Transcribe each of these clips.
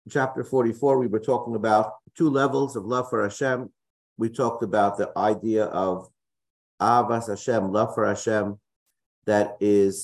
chapter 44, we were talking about two levels of love for Hashem. We talked about the idea of Avas Hashem, love for Hashem, that is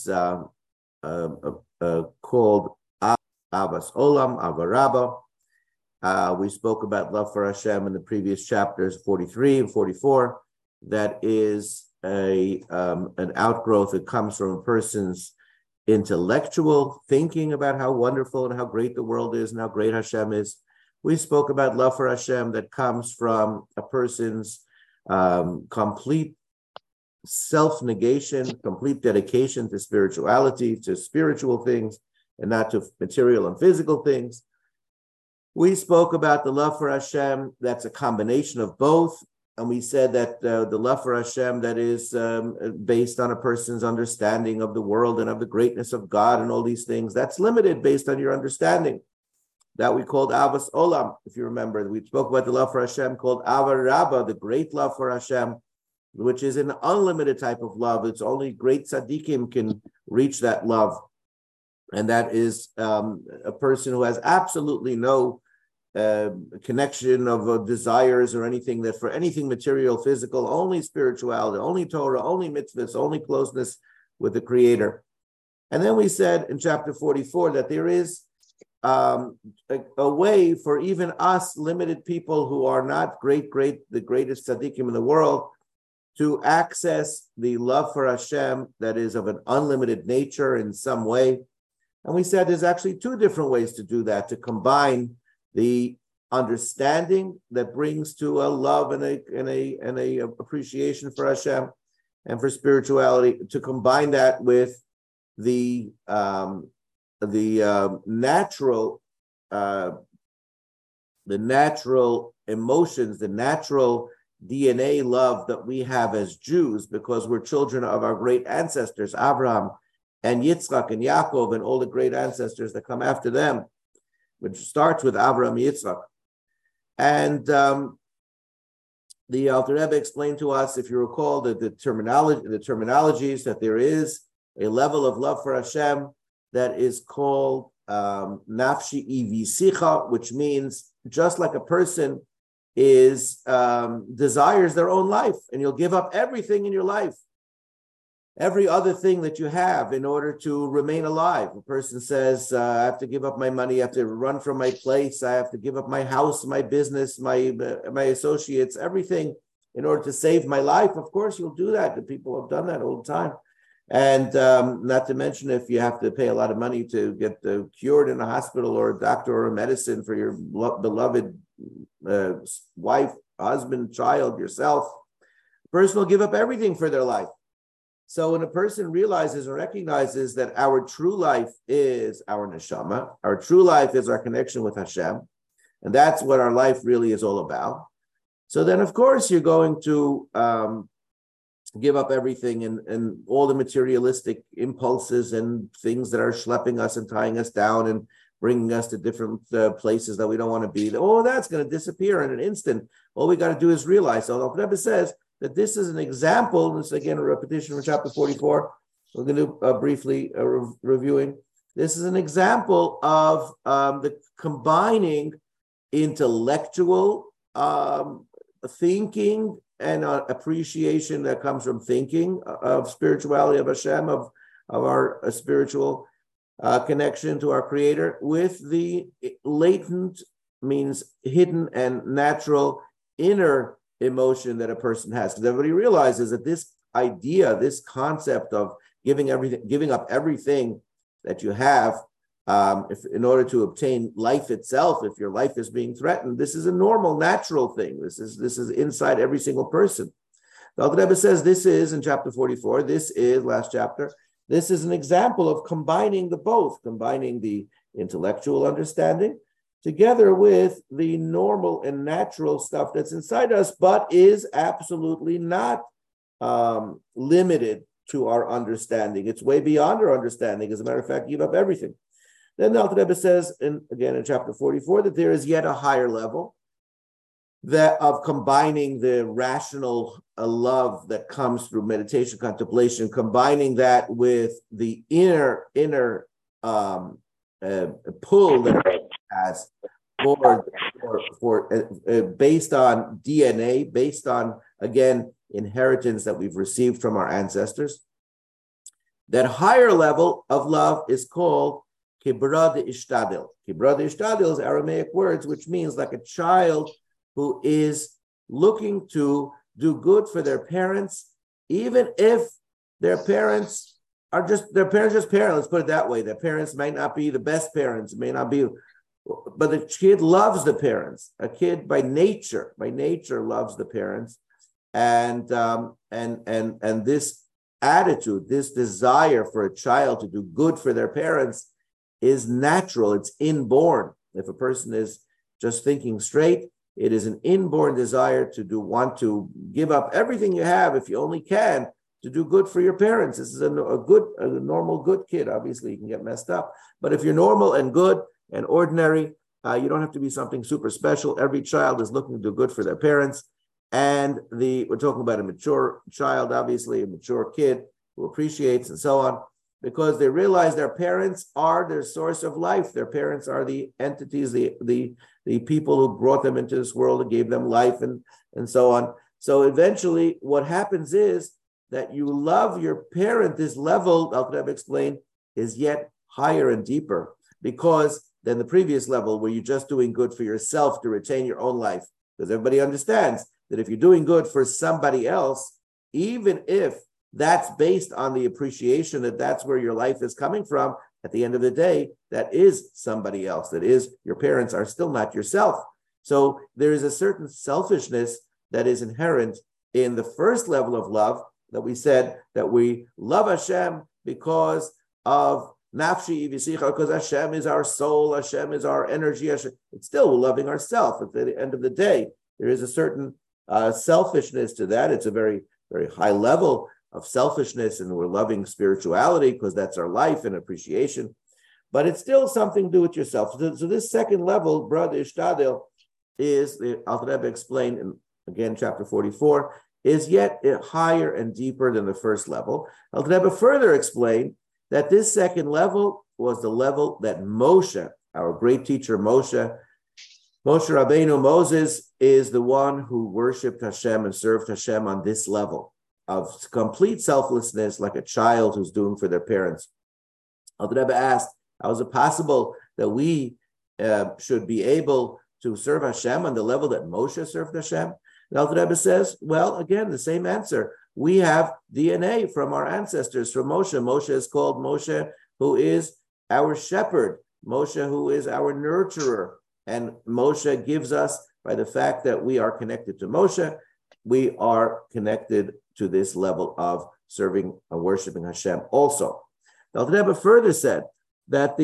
called Avas Olam, Avarabba. We spoke about love for Hashem in the previous chapters 43 and 44. That is an outgrowth that comes from a person's intellectual thinking about how wonderful and how great the world is and how great Hashem is. We spoke about love for Hashem that comes from a person's complete self-negation, complete dedication to spirituality, to spiritual things, and not to material and physical things. We spoke about the love for Hashem that's a combination of both. And we said that the love for Hashem that is based on a person's understanding of the world and of the greatness of God and all these things, that's limited based on your understanding. That we called Avas Olam, if you remember. We spoke about the love for Hashem called Avar Rabbah, the great love for Hashem, which is an unlimited type of love. It's only great tzaddikim can reach that love. And that is a person who has absolutely no connection of desires or anything, that for anything material, physical, only spirituality, only Torah, only mitzvahs, only closeness with the Creator. And then we said in chapter 44 that there is a way for even us limited people who are not the greatest tzaddikim in the world to access the love for Hashem that is of an unlimited nature in some way. And we said there's actually two different ways to do that, to combine the understanding that brings to a love and a appreciation for Hashem and for spirituality, to combine that with the natural emotions, the natural DNA love that we have as Jews, because we're children of our great ancestors, Abraham and Yitzchak and Yaakov and all the great ancestors that come after them, which starts with Avraham and Yitzchak. And the Alter Rebbe explained to us, if you recall, the terminologies, that there is a level of love for Hashem that is called nafshi ivisicha, which means just like a person is desires their own life, and you'll give up everything in your life, every other thing that you have, in order to remain alive. A person says, I have to give up my money, I have to run from my place, I have to give up my house, my business, my associates, everything in order to save my life. Of course, you'll do that. The people have done that all the time. And not to mention if you have to pay a lot of money to get cured in a hospital or a doctor or a medicine for your beloved wife, husband, child, yourself, a person will give up everything for their life. So when a person realizes or recognizes that our true life is our neshama, our true life is our connection with Hashem, and that's what our life really is all about, so then of course you're going to give up everything and all the materialistic impulses and things that are schlepping us and tying us down and bringing us to different places that we don't want to be. Oh, that's going to disappear in an instant. All we got to do is realize. So the Rebbe says that this is an example, and this is again a repetition from chapter 44. We're going to briefly reviewing. This is an example of the combining intellectual thinking and appreciation that comes from thinking of spirituality of Hashem, of our spiritual connection to our Creator, with the latent, means hidden and natural inner emotion that a person has. Because everybody realizes that this idea, this concept of giving up everything that you have, in order to obtain life itself, if your life is being threatened, this is a normal, natural thing. This is inside every single person. The Alter Rebbe says this is, in chapter 44, this is, last chapter, this is an example of combining the intellectual understanding together with the normal and natural stuff that's inside us, but is absolutely not limited to our understanding. It's way beyond our understanding. As a matter of fact, give up everything. Then the Alter Rebbe says, again in chapter 44, that there is yet a higher level that of combining the rational love that comes through meditation, contemplation, combining that with the inner pull that it has based on DNA, based on, again, inheritance that we've received from our ancestors. That higher level of love is called kibra de ishtadil. Kibra de ishtadil is Aramaic words, which means like a child who is looking to do good for their parents, even if their parents are just parents. Let's put it that way. Their parents might not be the best parents, may not be, but the kid loves the parents. A kid by nature loves the parents, and this attitude, this desire for a child to do good for their parents is natural. It's inborn. If a person is just thinking straight, it is an inborn desire to want to give up everything you have, if you only can, to do good for your parents. This is a normal good kid. Obviously, you can get messed up, but if you're normal and good and ordinary, you don't have to be something super special. Every child is looking to do good for their parents. And we're talking about a mature child, obviously, a mature kid who appreciates and so on, because they realize their parents are their source of life. Their parents are the entities, the people who brought them into this world and gave them life and so on. So eventually what happens is that you love your parent. This level, Al Rebbe explained, is yet higher and deeper because than the previous level where you're just doing good for yourself to retain your own life. Because everybody understands that if you're doing good for somebody else, even if that's based on the appreciation that that's where your life is coming from, at the end of the day, that is somebody else. That is, your parents are still not yourself. So there is a certain selfishness that is inherent in the first level of love that we said that we love Hashem because of nafshi v'sicha, because Hashem is our soul, Hashem is our energy. It's still we're loving ourselves. At the end of the day, there is a certain selfishness to that. It's a very, very high level of selfishness, and we're loving spirituality because that's our life and appreciation. But it's still something to do with yourself. So this second level, brother Ishtadil, is, the Alter Rebbe explained in, again, chapter 44, is yet higher and deeper than the first level. Alter Rebbe further explained that this second level was the level that Moshe, our great teacher Moshe Rabbeinu, Moses, is the one who worshipped Hashem and served Hashem on this level of complete selflessness, like a child who's doing for their parents. Alter Rebbe asked, how is it possible that we should be able to serve Hashem on the level that Moshe served Hashem? And Alter Rebbe says, well, again, the same answer. We have DNA from our ancestors, from Moshe. Moshe is called Moshe, who is our shepherd, Moshe, who is our nurturer. And Moshe gives us, by the fact that we are connected to Moshe, we are connected to this level of serving and worshiping Hashem also. The Alter Rebbe further said that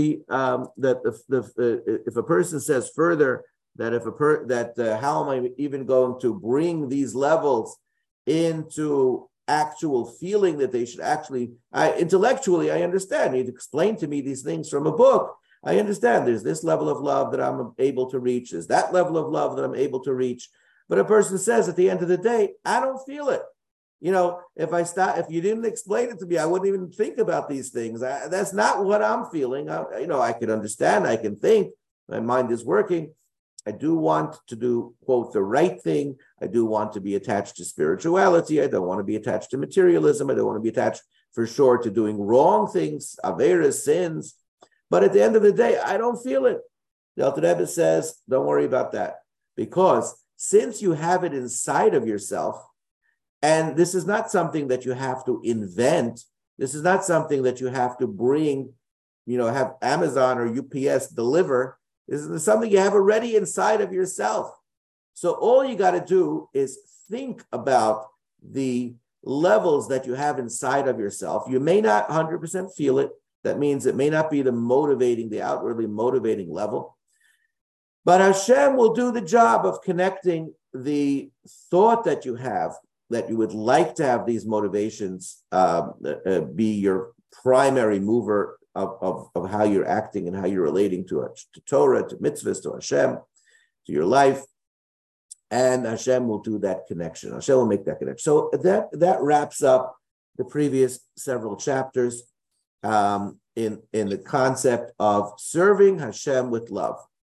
if a person says further that how am I even going to bring these levels into actual feeling that they should actually, intellectually, I understand. You'd explain to me these things from a book. I understand there's this level of love that I'm able to reach. There's that level of love that I'm able to reach. But a person says at the end of the day, I don't feel it. You know, if you didn't explain it to me, I wouldn't even think about these things. That's not what I'm feeling. I can understand, I can think, my mind is working. I do want to do, quote, the right thing. I do want to be attached to spirituality. I don't want to be attached to materialism. I don't want to be attached, for sure, to doing wrong things, averas, sins. But at the end of the day, I don't feel it. The Alter Rebbe says, don't worry about that. Because since you have it inside of yourself, and this is not something that you have to invent, this is not something that you have to bring, have Amazon or UPS deliver. This is something you have already inside of yourself. So all you got to do is think about the levels that you have inside of yourself. You may not 100% feel it. That means it may not be the outwardly motivating level. But Hashem will do the job of connecting the thought that you have, that you would like to have these motivations be your primary mover of how you're acting and how you're relating to Torah, to mitzvahs, to Hashem, to your life. And Hashem will do that connection. Hashem will make that connection. So that wraps up the previous several chapters in the concept of serving Hashem with love.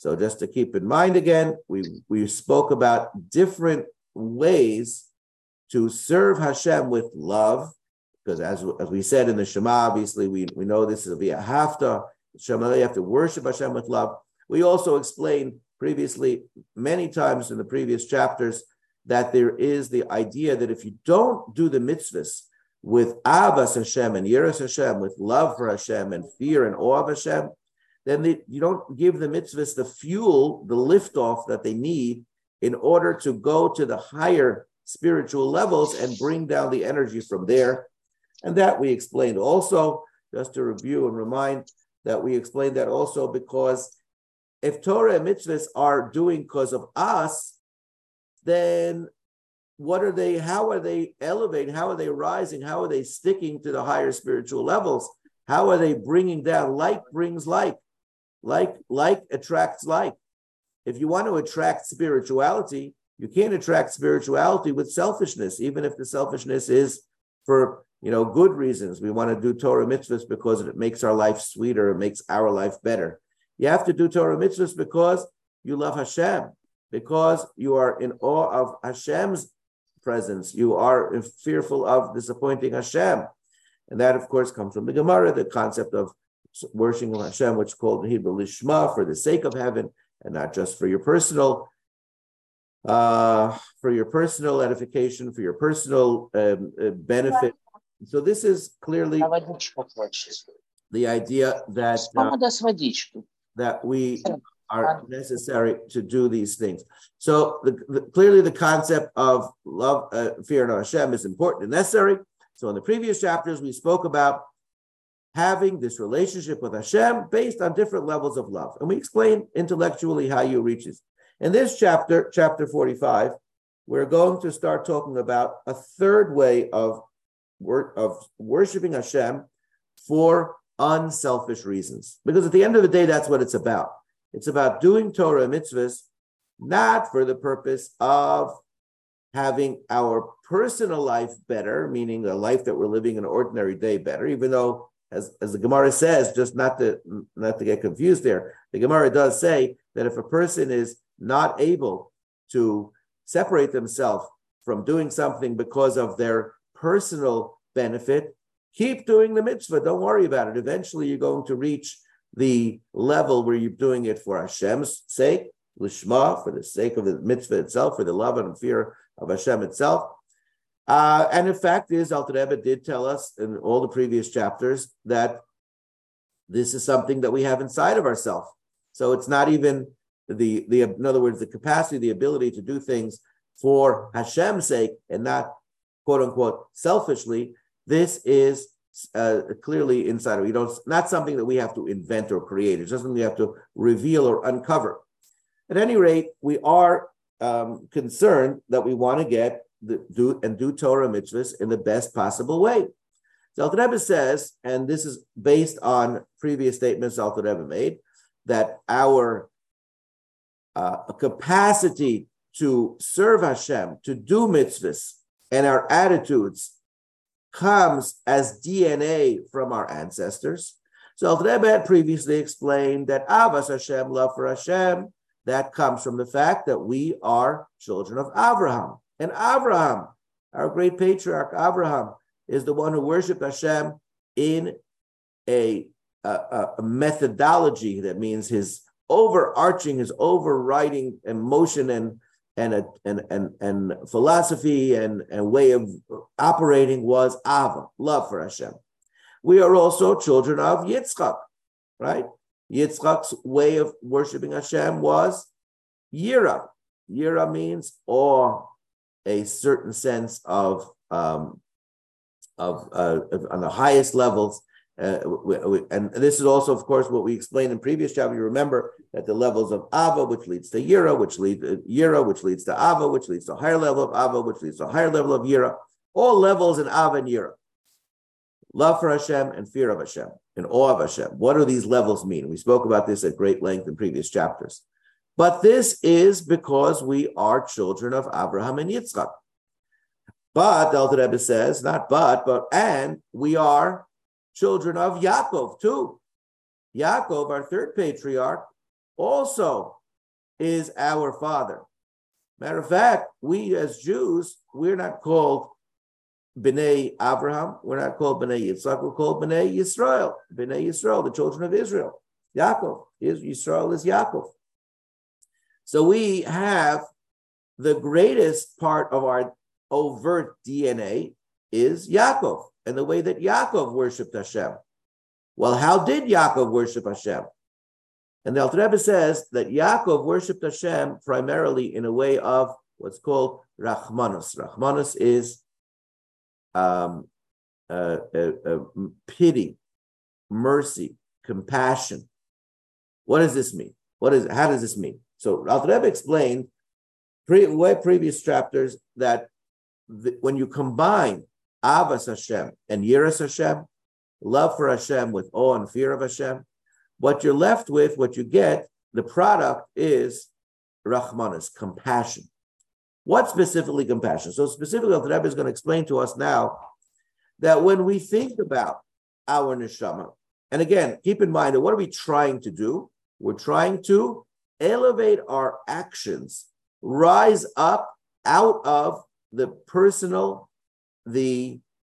So just to keep in mind again, we spoke about different ways to serve Hashem with love, because as we said in the Shema, obviously we know this is via Hafta. Shema, you have to worship Hashem with love. We also explained previously, many times in the previous chapters, that there is the idea that if you don't do the mitzvahs with Avas Hashem and Yiras Hashem, with love for Hashem and fear and awe of Hashem, then you don't give the mitzvahs the fuel, the liftoff that they need in order to go to the higher spiritual levels and bring down the energy from there. And that we explained also, just to review and remind, that we explained that also because if Torah and mitzvahs are doing because of us, then what are they? How are they elevating? How are they rising? How are they sticking to the higher spiritual levels? How are they bringing down? Like brings like attracts like. If you want to attract spirituality, you can't attract spirituality with selfishness, even if the selfishness is for good reasons. We want to do Torah mitzvahs because it makes our life sweeter, it makes our life better. You have to do Torah mitzvahs because you love Hashem, because you are in awe of Hashem's presence. You are fearful of disappointing Hashem. And that, of course, comes from the Gemara, the concept of worshiping Hashem, which is called in Hebrew Lishma, for the sake of heaven, and not just for your personal edification, for your personal benefit. So this is clearly the idea that we are necessary to do these things. So clearly the concept of love, fear of Hashem is important and necessary. So in the previous chapters, we spoke about having this relationship with Hashem based on different levels of love. And we explained intellectually how you reach this. In this chapter, chapter 45, we're going to start talking about a third way of worshiping Hashem for unselfish reasons. Because at the end of the day, that's what it's about. It's about doing Torah and mitzvahs, not for the purpose of having our personal life better, meaning a life that we're living an ordinary day better, even though, as the Gemara says, just not to get confused there, the Gemara does say that if a person is not able to separate themselves from doing something because of their personal benefit, keep doing the mitzvah. Don't worry about it. Eventually, you're going to reach the level where you're doing it for Hashem's sake, lishma, for the sake of the mitzvah itself, for the love and fear of Hashem itself. And in fact, Alter Rebbe did tell us in all the previous chapters that this is something that we have inside of ourselves. So it's not even in other words, the capacity, the ability to do things for Hashem's sake and not, quote unquote, selfishly. This is clearly inside of you. Not something that we have to invent or create. It's just something we have to reveal or uncover. At any rate, we are concerned that we want to do Torah mitzvahs in the best possible way. So Alter Rebbe says, and this is based on previous statements Alter Rebbe made, that our capacity to serve Hashem, to do mitzvahs, and our attitudes comes as DNA from our ancestors. So Alter Rebbe had previously explained that Avas Hashem, love for Hashem, that comes from the fact that we are children of Abraham. And Abraham, our great patriarch Abraham, is the one who worshiped Hashem in a methodology that means his overriding emotion and philosophy and way of operating was Ava, love for Hashem. We are also children of Yitzchak, right? Yitzchak's way of worshiping Hashem was Yira. Yira means awe, a certain sense of on the highest levels. And this is also, of course, what we explained in previous chapter. You remember that the levels of Ava, which leads to Yira, which leads to Ava, which leads to a higher level of Ava, which leads to a higher level of Yira. All levels in Ava and Yira. Love for Hashem and fear of Hashem and awe of Hashem. What do these levels mean? We spoke about this at great length in previous chapters. But this is because we are children of Abraham and Yitzchak. But, the Alter Rebbe says, and we are children of Yaakov too. Yaakov, our third patriarch, also is our father. Matter of fact, we as Jews, we're not called B'nai Abraham, we're not called B'nai Yitzchak, we're called B'nai Yisrael, the children of Israel. Yaakov, Yisrael is Yaakov. So we have the greatest part of our overt DNA is Yaakov, and the way that Yaakov worshipped Hashem. Well, how did Yaakov worship Hashem? And the Alter Rebbe says that Yaakov worshipped Hashem primarily in a way of what's called Rachmanus. Rachmanus is pity, mercy, compassion. What does this mean? How does this mean? So Alter Rebbe explained previous chapters that when you combine Avas Hashem and Yiras Hashem, love for Hashem with awe and fear of Hashem, what you're left with, what you get, the product is Rachmanus, compassion. What specifically compassion? So specifically, the Rebbe is going to explain to us now that when we think about our neshama, and again, keep in mind that what are we trying to do? We're trying to elevate our actions, rise up out of the personal, the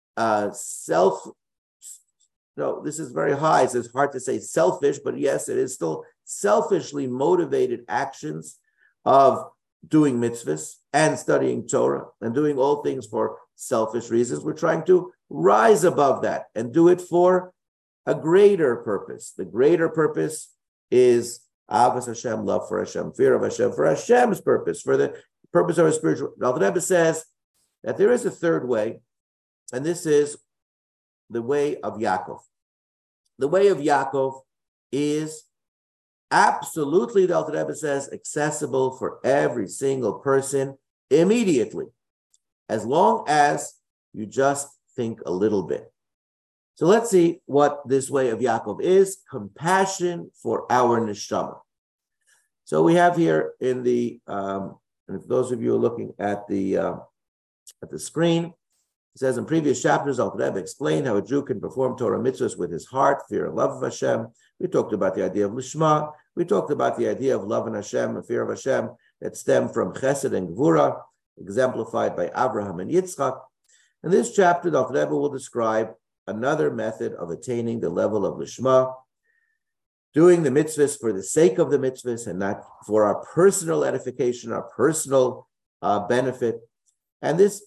self. No, this is very high, so it's hard to say selfish, but yes, it is still selfishly motivated actions of doing mitzvahs and studying Torah and doing all things for selfish reasons. We're trying to rise above that and do it for a greater purpose. The greater purpose is Avas Hashem, love for Hashem, fear of Hashem, for Hashem's purpose, for the purpose of a spiritual. The Rebbe says that there is a third way, and this is the way of Yaakov. The way of Yaakov is absolutely, the Alter Rebbe says, accessible for every single person immediately, as long as you just think a little bit. So let's see what this way of Yaakov is: compassion for our neshama. So we have here in the, and if those of you are looking at the screen, it says in previous chapters, Alter Rebbe explained how a Jew can perform Torah mitzvahs with his heart, fear and love of Hashem. We talked about the idea of lishma. We talked about the idea of love and Hashem and fear of Hashem that stem from chesed and gvura, exemplified by Abraham and Yitzchak. In this chapter, the Alter Rebbe will describe another method of attaining the level of lishma, doing the mitzvahs for the sake of the mitzvahs and not for our personal edification, our personal benefit. And this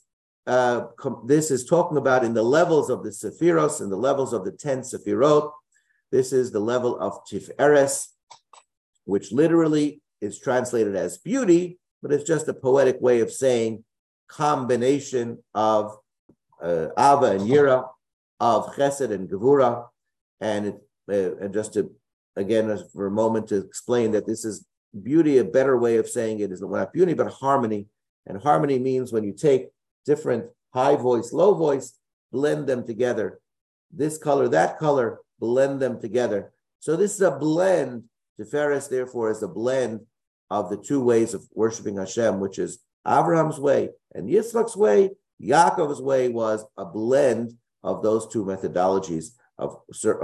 is talking about in the levels of the Sephiros, in the levels of the 10 Sephirot. This is the level of Tif'eres, which literally is translated as beauty, but it's just a poetic way of saying combination of Ava and Yira, of Chesed and Gevura. And just to, again, for a moment to explain that this is beauty, a better way of saying it is not beauty, but harmony. And harmony means when you take different high voice, low voice, blend them together. This color, that color, blend them together. So this is a blend. Tiferes, therefore, is a blend of the two ways of worshiping Hashem, which is Abraham's way and Yitzchak's way. Yaakov's way was a blend of those two methodologies of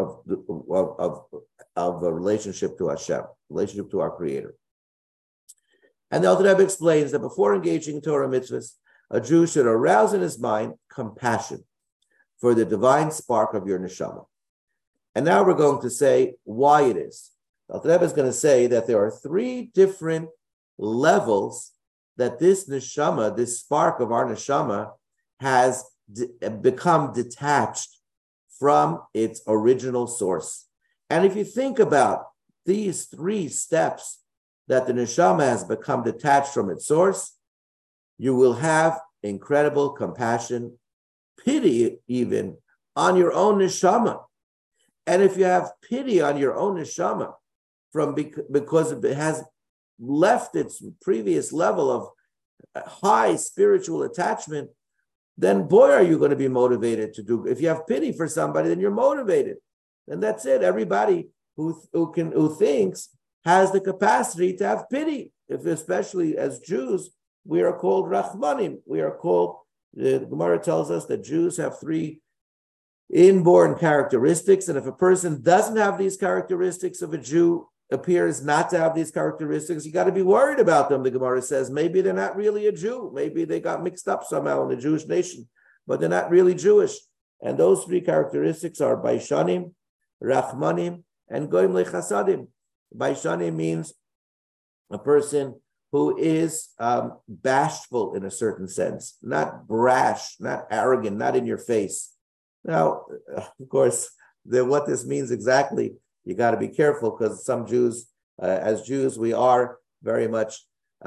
a relationship to Hashem, relationship to our Creator. And the Alter Rebbe explains that before engaging in Torah mitzvahs, a Jew should arouse in his mind compassion for the divine spark of your neshama. And now we're going to say why it is. The Alter Rebbe is going to say that there are three different levels that this neshama, this spark of our neshama, has become detached from its original source. And if you think about these three steps that the neshama has become detached from its source, you will have incredible compassion, pity even, on your own neshama. And if you have pity on your own neshama because it has left its previous level of high spiritual attachment, then boy, are you going to be motivated to do. If you have pity for somebody, then you're motivated. And that's it. Everybody who thinks has the capacity to have pity. If especially as Jews, we are called Rachmanim. We are called, the Gemara tells us that Jews have three inborn characteristics. And if a person doesn't have these characteristics of a Jew, appears not to have these characteristics, you got to be worried about them. The Gemara says maybe they're not really a Jew. Maybe they got mixed up somehow in the Jewish nation, but they're not really Jewish. And those three characteristics are Baishanim, Rachmanim, and Goyim Lechasadim. Baishanim means a person who is bashful in a certain sense, not brash, not arrogant, not in your face. Now, of course, what this means exactly, you got to be careful, because some Jews, as Jews, we are very much,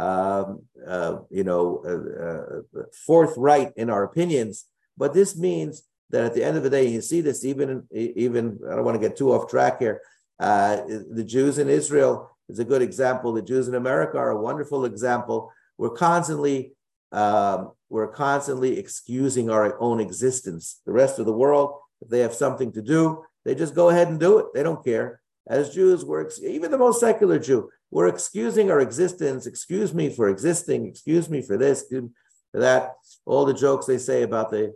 forthright in our opinions. But this means that at the end of the day, you see this even I don't want to get too off track here. The Jews in Israel is a good example. The Jews in America are a wonderful example. We're constantly excusing our own existence. The rest of the world, if they have something to do, they just go ahead and do it. They don't care. As Jews, even the most secular Jew, we're excusing our existence. Excuse me for existing. Excuse me for this, for that. All the jokes they say about the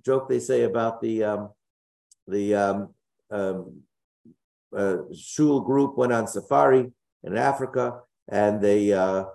shul group went on safari in Africa, and they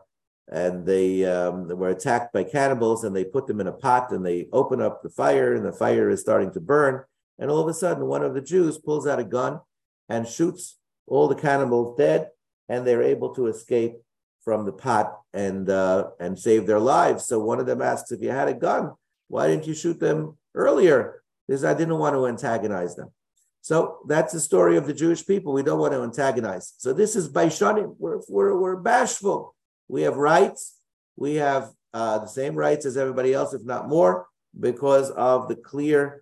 were attacked by cannibals, and they put them in a pot, and they open up the fire, and the fire is starting to burn. And all of a sudden, one of the Jews pulls out a gun and shoots all the cannibals dead, and they're able to escape from the pot and save their lives. So one of them asks, if you had a gun, why didn't you shoot them earlier? Because I didn't want to antagonize them. So that's the story of the Jewish people. We don't want to antagonize. So this is Baishanim. We're bashful. We have rights. We have the same rights as everybody else, if not more, because of the clear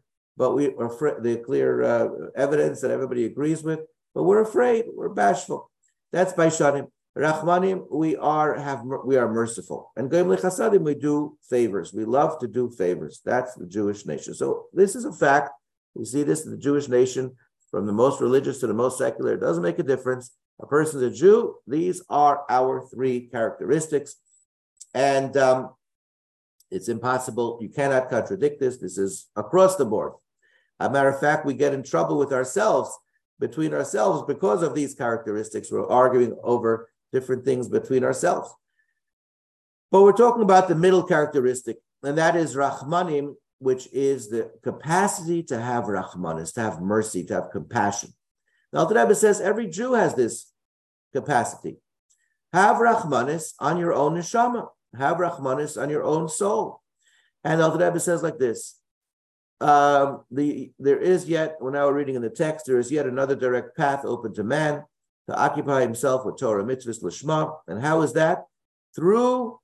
evidence that everybody agrees with. But we're afraid. We're bashful. That's Baishanim. Rachmanim, we are merciful. And Goyim Lechasadim, we do favors. We love to do favors. That's the Jewish nation. So this is a fact. We see this in the Jewish nation, from the most religious to the most secular. It doesn't make a difference. A person's a Jew. These are our three characteristics. And it's impossible. You cannot contradict this. This is across the board. As a matter of fact, we get in trouble with ourselves, between ourselves, because of these characteristics. We're arguing over different things between ourselves. But we're talking about the middle characteristic, and that is Rachmanim, which is the capacity to have Rachmanis, to have mercy, to have compassion. The Alter Rebbe says every Jew has this capacity. Have Rachmanis on your own neshama. Have Rachmanis on your own soul. And the Alter Rebbe says like this, there is yet, we're now reading in the text, there is yet another direct path open to man, to occupy himself with Torah mitzvahs lishma. And how is that? Through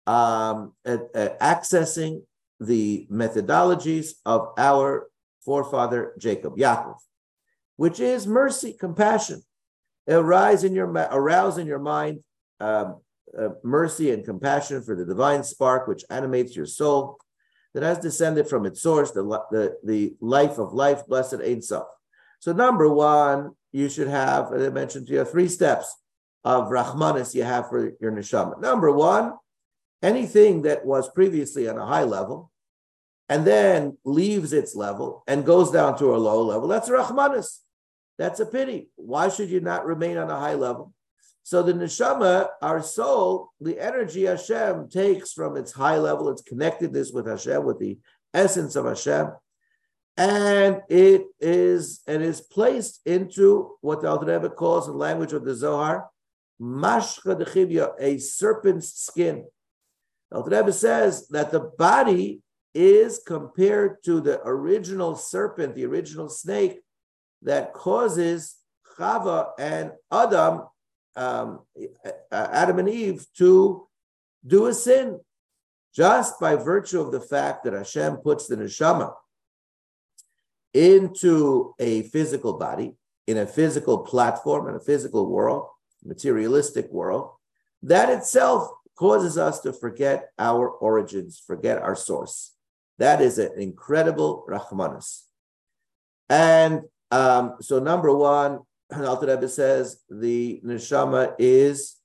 accessing the methodologies of our forefather Jacob, Yaakov, which is mercy, compassion. Arouse in your mind mercy and compassion for the divine spark which animates your soul, that has descended from its source, the life of life, blessed Ein Sof. So number one, you should have, as I mentioned to you, 3 steps of Rachmanis you have for your neshama. Number one, anything that was previously on a high level and then leaves its level and goes down to a low level, that's Rachmanis. That's a pity. Why should you not remain on a high level? So the neshama, our soul, the energy Hashem takes from its high level, its connectedness with Hashem, with the essence of Hashem, and it is placed into what the Alter Rebbe calls, in the language of the Zohar, mashcha dechivya, a serpent's skin. The Alter Rebbe says that the body is compared to the original serpent, the original snake, that causes Chava and Adam and Eve to do a sin, just by virtue of the fact that Hashem puts the neshama into a physical body, in a physical platform, in a physical world, materialistic world. That itself causes us to forget our origins, forget our source. That is an incredible Rachmanis. And so number one, Alter Rebbe says the neshama is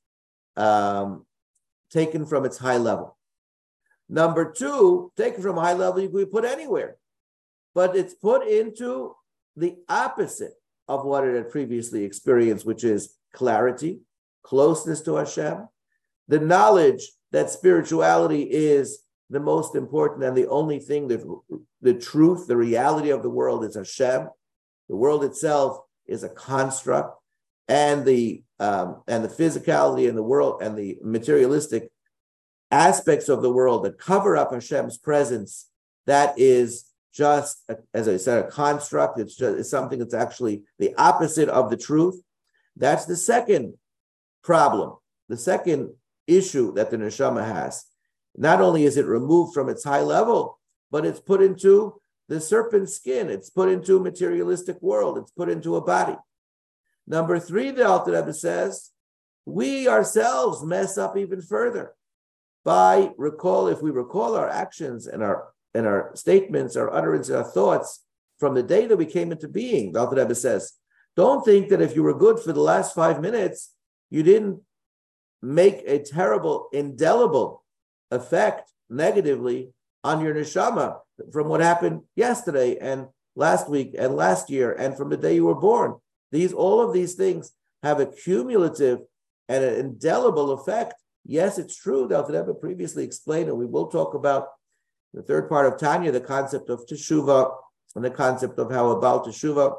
taken from its high level. Number two, taken from a high level, you can be put anywhere, but it's put into the opposite of what it had previously experienced, which is clarity, closeness to Hashem, the knowledge that spirituality is the most important and the only thing, that the truth, the reality of the world is Hashem. The world itself is a construct, and the physicality in the world and the materialistic aspects of the world that cover up Hashem's presence, that is just, as I said, a construct. It's something that's actually the opposite of the truth. That's the second problem, the second issue that the neshama has. Not only is it removed from its high level, but it's put into the serpent skin. It's put into a materialistic world. It's put into a body. Number three, the Alter Rebbe says, we ourselves mess up even further if we recall our actions and our statements, our utterance, our thoughts from the day that we came into being. The Alter Rebbe says, don't think that if you were good for the last 5 minutes, you didn't make a terrible, indelible effect negatively on your neshama from what happened yesterday and last week and last year and from the day you were born. All of these things have a cumulative and an indelible effect. Yes, it's true. The Alter Rebbe previously explained, and we will talk about the third part of Tanya, the concept of teshuvah and the concept of how a Baal teshuvah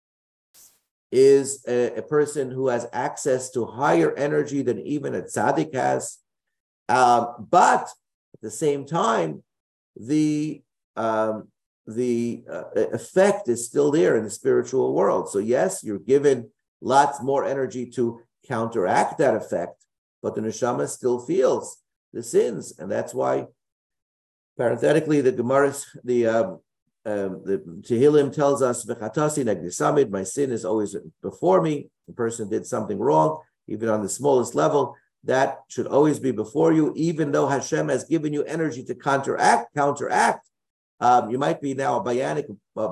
is a person who has access to higher energy than even a tzaddik has. But at the same time, the effect is still there in the spiritual world. So yes, you're given lots more energy to counteract that effect, but the neshama still feels the sins, and that's why, parenthetically, the Gemara's, the Tehillim tells us, "V'chatasi negdi samid," my sin is always before me. The person did something wrong, even on the smallest level, that should always be before you, even though Hashem has given you energy to counteract. You might be now a bionic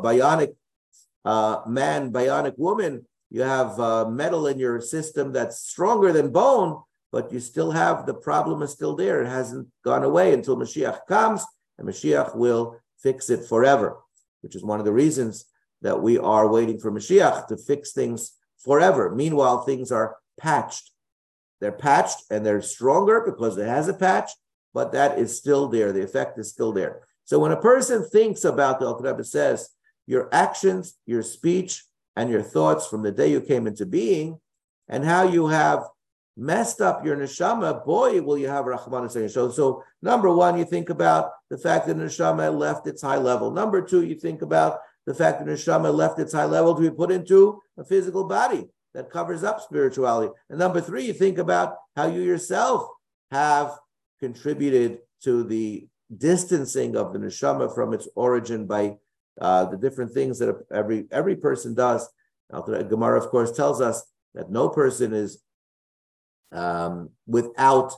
man, bionic woman. You have metal in your system that's stronger than bone, but you still have, the problem is still there. It hasn't gone away until Mashiach comes, and Mashiach will fix it forever, which is one of the reasons that we are waiting for Mashiach to fix things forever. Meanwhile, things are patched. They're patched and they're stronger because it has a patch, but that is still there. The effect is still there. So when a person thinks about, the Alter Rebbe says, your actions, your speech, and your thoughts from the day you came into being, and how you have messed up your neshama, boy, will you have Rahmanas on your show. So number one, you think about the fact that neshama left its high level. Number two, you think about the fact that neshama left its high level to be put into a physical body that covers up spirituality. And number three, you think about how you yourself have contributed to the distancing of the neshama from its origin by the different things that every person does. Gemara, of course, tells us that no person is without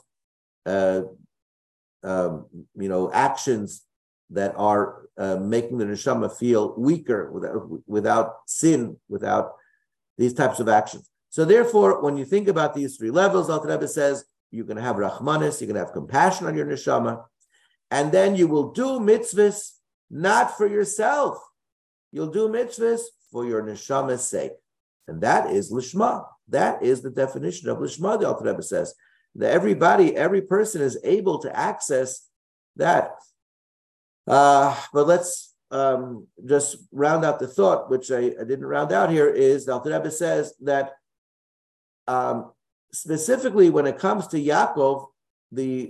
actions that are making the neshama feel weaker, without sin, without these types of actions. So therefore, when you think about these three levels, Alter Rebbe says, you're going to have Rahmanis, you're going to have compassion on your neshama, and then you will do mitzvahs not for yourself. You'll do mitzvahs for your neshama's sake. And that is lishma. That is the definition of lishma, the Alter Rebbe says. That every person is able to access that. But let's just round out the thought, which I didn't round out here, is the Alter Rebbe says that specifically when it comes to Yaakov, the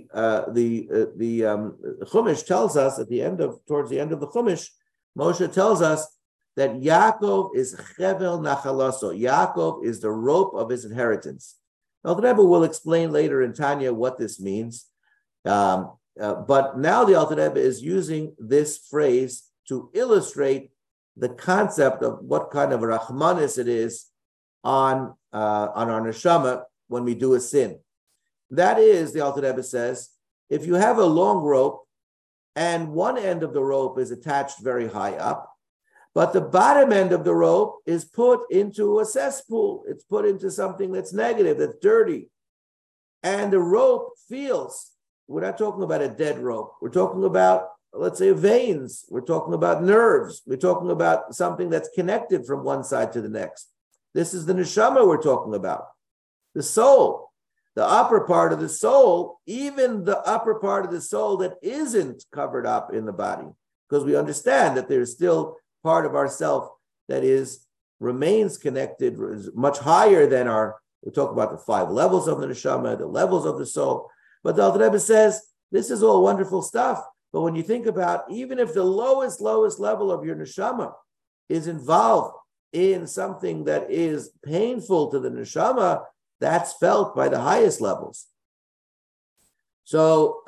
Chumash tells us towards the end of the Chumash, Moshe tells us that Yaakov is chevel nachalaso. Yaakov is the rope of his inheritance. Now, the Rebbe will explain later in Tanya what this means. But now the Alter Rebbe is using this phrase to illustrate the concept of what kind of a Rahmanis it is on our neshama when we do a sin. That is, the Alter Rebbe says, if you have a long rope and one end of the rope is attached very high up, but the bottom end of the rope is put into a cesspool, it's put into something that's negative, that's dirty, and the rope feels, we're not talking about a dead rope, we're talking about, let's say, veins, we're talking about nerves, we're talking about something that's connected from one side to the next. This is the neshama we're talking about. the soul, the upper part of the soul, even the upper part of the soul that isn't covered up in the body, because we understand that there's still part of ourself that remains connected, is much higher than we talk about the 5 levels of the neshama, the levels of the soul. But the Alter Rebbe says, this is all wonderful stuff. But when you think about, even if the lowest level of your neshama is involved in something that is painful to the neshama, that's felt by the highest levels. So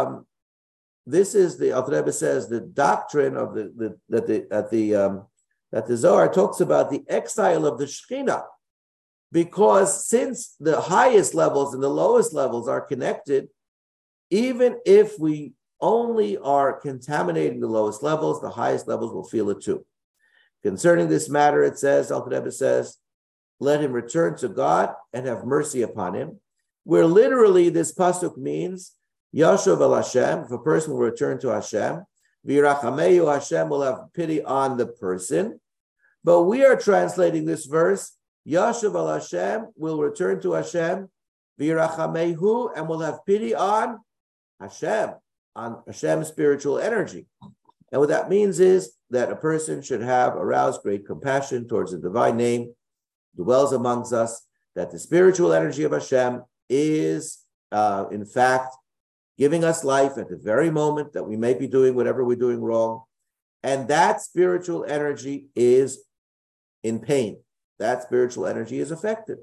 this is the Alter Rebbe says the doctrine of that the Zohar talks about the exile of the Shekhinah, because since the highest levels and the lowest levels are connected, even if we only are contaminating the lowest levels, the highest levels will feel it too. Concerning this matter, it says, Alter Rebbe says, let him return to God and have mercy upon him, where literally this pasuk means, Yashav el Hashem, if a person will return to Hashem, V'yirachameyu, Hashem will have pity on the person. But we are translating this verse, Yashav el Hashem will return to Hashem, V'yirachamehu, and will have pity on Hashem, on Hashem's spiritual energy. And what that means is that a person should have aroused great compassion towards the divine name, dwells amongst us, that the spiritual energy of Hashem is, in fact, giving us life at the very moment that we may be doing whatever we're doing wrong. And that spiritual energy is in pain. That spiritual energy is affected.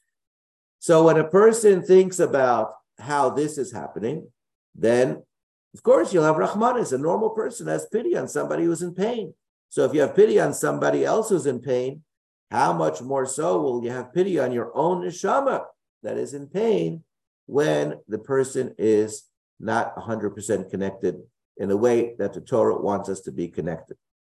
So when a person thinks about how this is happening, then, of course, you'll have Rahmanis. A normal person has pity on somebody who's in pain. So if you have pity on somebody else who's in pain, how much more so will you have pity on your own neshama that is in pain when the person is not 100% connected in the way that the Torah wants us to be connected?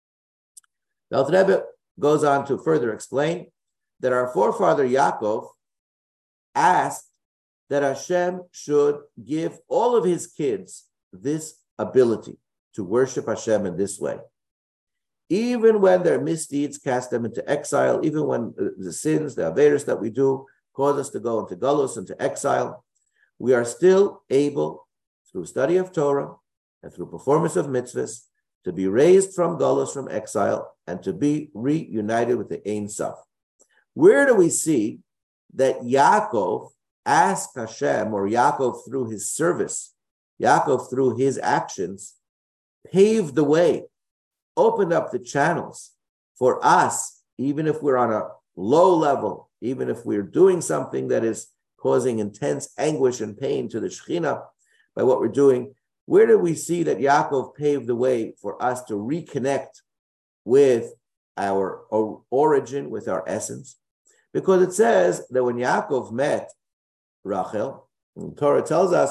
The Alter Rebbe goes on to further explain that our forefather Yaakov asked that Hashem should give all of his kids this ability to worship Hashem in this way. Even when their misdeeds cast them into exile, even when the sins, the averos that we do cause us to go into galus, into exile, we are still able, through study of Torah and through performance of mitzvahs, to be raised from galus, from exile, and to be reunited with the Ein Sof. Where do we see that Yaakov asked Hashem, or Yaakov through his service, Yaakov through his actions, paved the way, opened up the channels for us, even if we're on a low level, even if we're doing something that is causing intense anguish and pain to the Shekhinah by what we're doing? Where do we see that Yaakov paved the way for us to reconnect with our origin, with our essence? Because it says that when Yaakov met Rachel, and the Torah tells us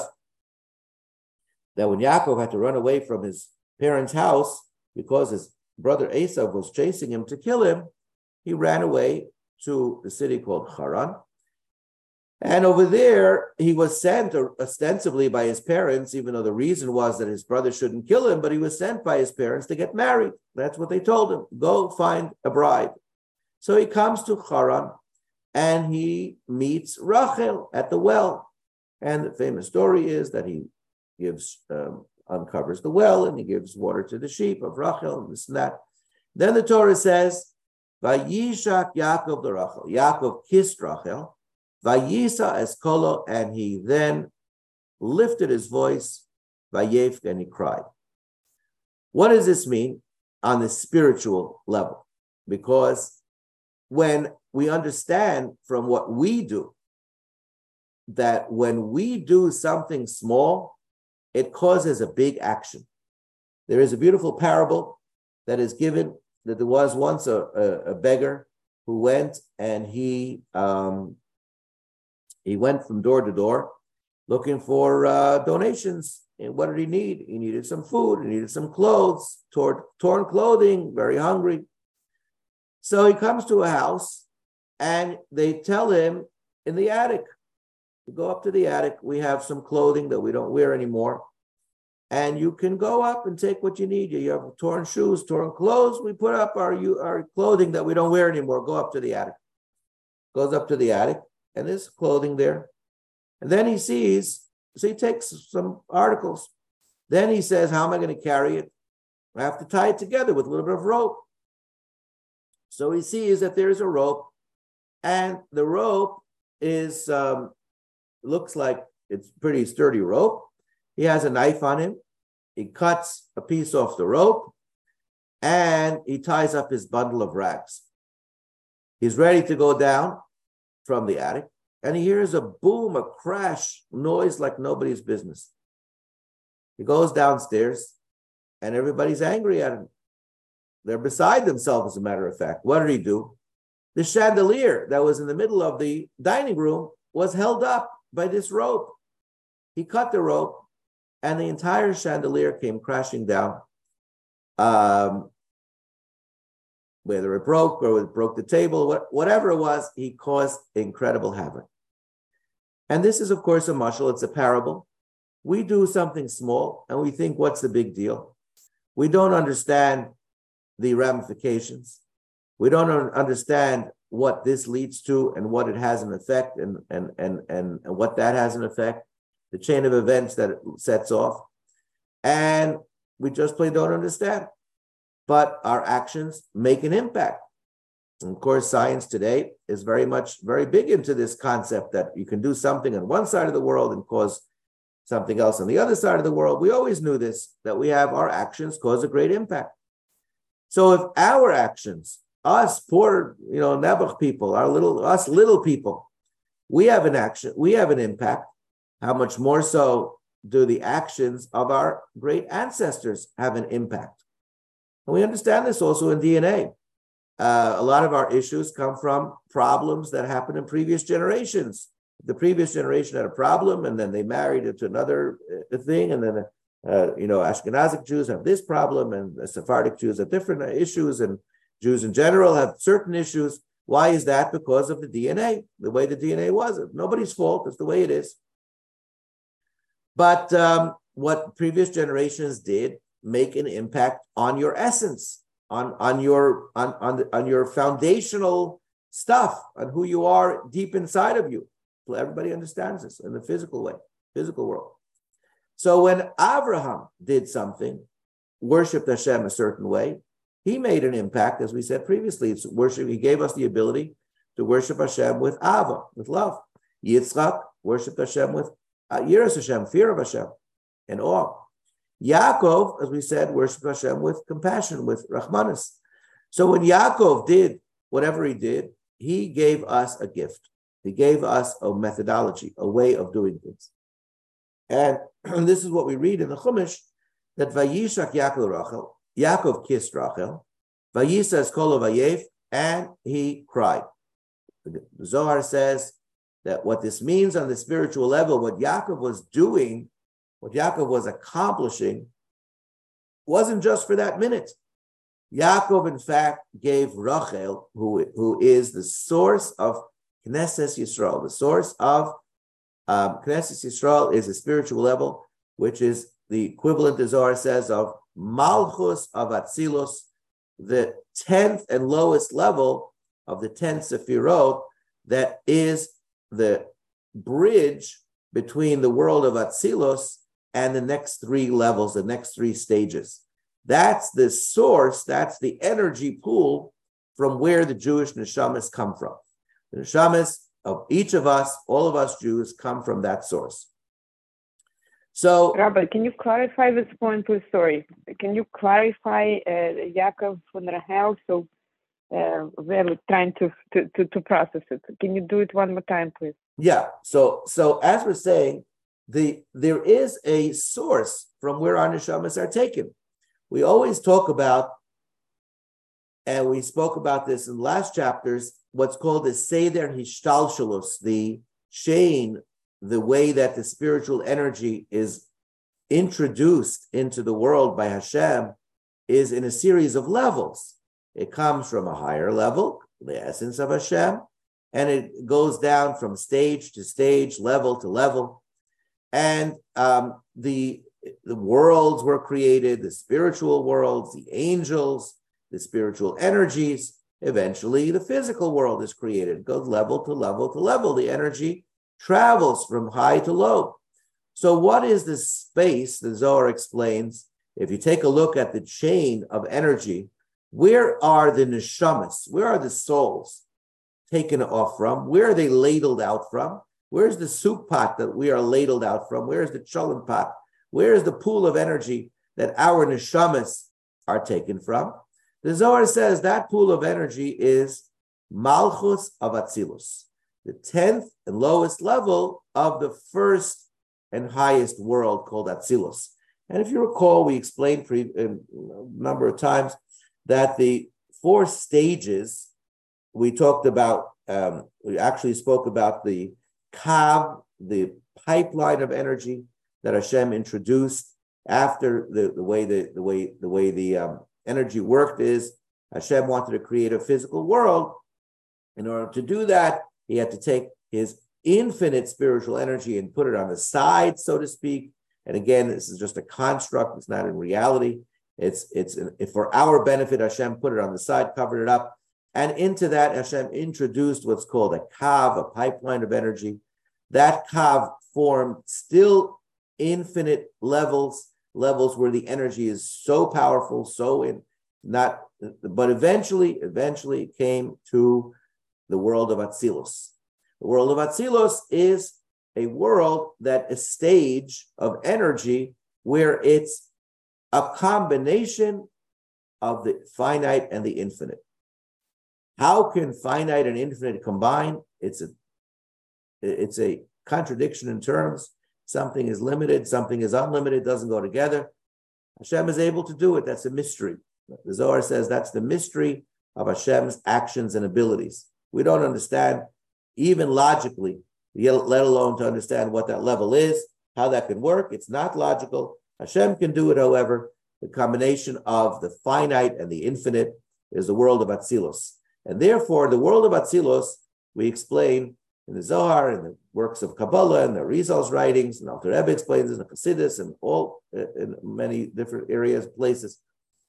that when Yaakov had to run away from his parents' house because his brother Esav was chasing him to kill him, he ran away to the city called Haran. And over there, he was sent ostensibly by his parents, even though the reason was that his brother shouldn't kill him, but he was sent by his parents to get married. That's what they told him. Go find a bride. So he comes to Haran and he meets Rachel at the well. And the famous story is that he uncovers the well and he gives water to the sheep of Rachel and this and that. Then the Torah says, Vayishak Yaakov the Rachel. Yaakov kissed Rachel. Vayisa eskolo, and he then lifted his voice, Vayevk, and he cried. What does this mean on the spiritual level? Because when we understand from what we do, that when we do something small, it causes a big action. There is a beautiful parable that is given that there was once a beggar who went and he went from door to door looking for donations. And what did he need? He needed some food, he needed some clothes, torn clothing, very hungry. So he comes to a house and they tell him in the attic, you go up to the attic, we have some clothing that we don't wear anymore. And you can go up and take what you need. You have torn shoes, torn clothes. We put up our clothing that we don't wear anymore. Go up to the attic. Goes up to the attic and there's clothing there. And then he sees, so he takes some articles. Then he says, how am I going to carry it? I have to tie it together with a little bit of rope. So he sees that there's a rope, and the rope is looks like it's pretty sturdy rope. He has a knife on him. He cuts a piece off the rope, and he ties up his bundle of rags. He's ready to go down from the attic, and he hears a boom, a crash, noise like nobody's business. He goes downstairs, and everybody's angry at him. They're beside themselves, as a matter of fact. What did he do? The chandelier that was in the middle of the dining room was held up by this rope. He cut the rope, and the entire chandelier came crashing down. Whether it broke or it broke the table, whatever it was, he caused incredible havoc. And this is, of course, a mashal. It's a parable. We do something small, and we think, what's the big deal? We don't understand the ramifications. We don't understand what this leads to and what it has an effect and what that has an effect, the chain of events that it sets off. And we just plain don't understand. But our actions make an impact. And of course, science today is very big into this concept that you can do something on one side of the world and cause something else on the other side of the world. We always knew this, that we have our actions cause a great impact. So if our actions, us poor, Nebuch people, us little people, we have an action, we have an impact, how much more so do the actions of our great ancestors have an impact? And we understand this also in DNA. A lot of our issues come from problems that happened in previous generations. The previous generation had a problem, and then they married into another thing, and then Ashkenazic Jews have this problem, and the Sephardic Jews have different issues, and Jews in general have certain issues. Why is that? Because of the DNA, the way the DNA was. Nobody's fault. It's the way it is. But what previous generations did make an impact on your essence, on your foundational stuff, on who you are deep inside of you. Well, everybody understands this in the physical world. So when Abraham did something, worshiped Hashem a certain way, he made an impact, as we said previously. It's worship. He gave us the ability to worship Hashem with ava, with love. Yitzchak worshiped Hashem with yiras Hashem, fear of Hashem, and awe. Yaakov, as we said, worshiped Hashem with compassion, with rachmanis. So when Yaakov did whatever he did, he gave us a gift. He gave us a methodology, a way of doing things. And this is what we read in the Chumash, that Vayishak Yaakov Rachel, Yaakov kissed Rachel, Vayisas Kolo Vayef, and he cried. The Zohar says that what this means on the spiritual level, what Yaakov was doing, what Yaakov was accomplishing, wasn't just for that minute. Yaakov, in fact, gave Rachel, who is the source of Knesset Yisrael. The source of Knesset Yisrael is a spiritual level, which is the equivalent, the Zohar says, of Malchus of Atzilus, the 10th and lowest level of the 10 Sefirot, that is the bridge between the world of Atzilus and the next three levels, the next three stages. That's the source, that's the energy pool from where the Jewish neshamas come from. The neshamas of each of us, all of us Jews, come from that source. So, Rabbi, can you clarify this point, please? Sorry. Can you clarify Yaakov and Rachel? So we're trying to process it. Can you do it one more time, please? Yeah. So as we're saying, there is a source from where our neshamas are taken. We always talk about, and we spoke about this in the last chapters, what's called the Seder Hishtalshalus, the chain, the way that the spiritual energy is introduced into the world by Hashem is in a series of levels. It comes from a higher level, the essence of Hashem, and it goes down from stage to stage, level to level. And the worlds were created, the spiritual worlds, the angels, the spiritual energies, eventually the physical world is created. It goes level to level to level. The energy travels from high to low. So what is this space? The Zohar explains, if you take a look at the chain of energy, where are the neshamas? Where are the souls taken off from? Where are they ladled out from? Where's the soup pot that we are ladled out from? Where's the cholent pot? Where is the pool of energy that our neshamas are taken from? The Zohar says that pool of energy is Malchus of Atzilus, the 10th and lowest level of the first and highest world called Atzilus. And if you recall, we explained a number of times that the 4 stages we talked about, we actually spoke about the Kav, the pipeline of energy that Hashem introduced after the way the energy worked is Hashem wanted to create a physical world. In order to do that, he had to take his infinite spiritual energy and put it on the side, so to speak. And again, this is just a construct. It's not in reality. It's for our benefit. Hashem put it on the side, covered it up. And into that, Hashem introduced what's called a kav, a pipeline of energy. That kav formed still infinite levels where the energy is so powerful, but eventually it came to the world of Atzilus. The world of Atzilus is a world a stage of energy where it's a combination of the finite and the infinite. How can finite and infinite combine? It's a contradiction in terms. Something is limited, something is unlimited, doesn't go together. Hashem is able to do it. That's a mystery. The Zohar says that's the mystery of Hashem's actions and abilities. We don't understand, even logically, let alone to understand what that level is, how that can work. It's not logical. Hashem can do it, however. The combination of the finite and the infinite is the world of Atzilus. And therefore, the world of Atzilus, we explain in the Zohar, in the works of Kabbalah, and the Rizal's writings, and Alter Rebbe explains in the Chassidus, and all in many different areas, places,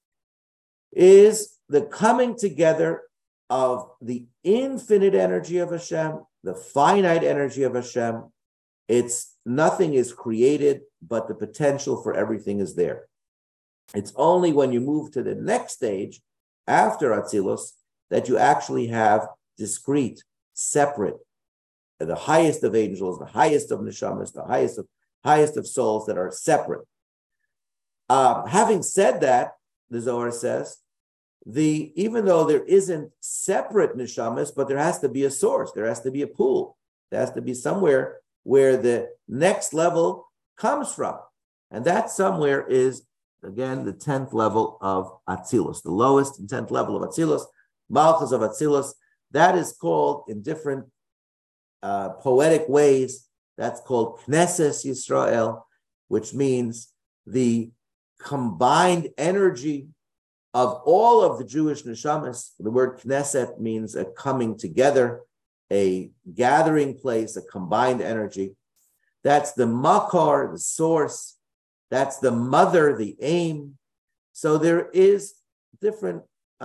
is the coming together of the infinite energy of Hashem, the finite energy of Hashem. Nothing is created, but the potential for everything is there. It's only when you move to the next stage, after Atzilus, that you actually have discrete, separate, the highest of angels, the highest of neshamas, the highest of souls that are separate. Having said that, the Zohar says, even though there isn't separate neshamas, but there has to be a source, there has to be a pool, there has to be somewhere where the next level comes from. And that somewhere is, again, the 10th level of Atzilus, the lowest and 10th level of Atzilus, Malchus of Atzilus. That is called, in different poetic ways, that's called Knesset Yisrael, which means the combined energy of all of the Jewish neshamas. The word Knesset means a coming together, a gathering place, a combined energy. That's the makar, the source. That's the mother, the aim. So there is different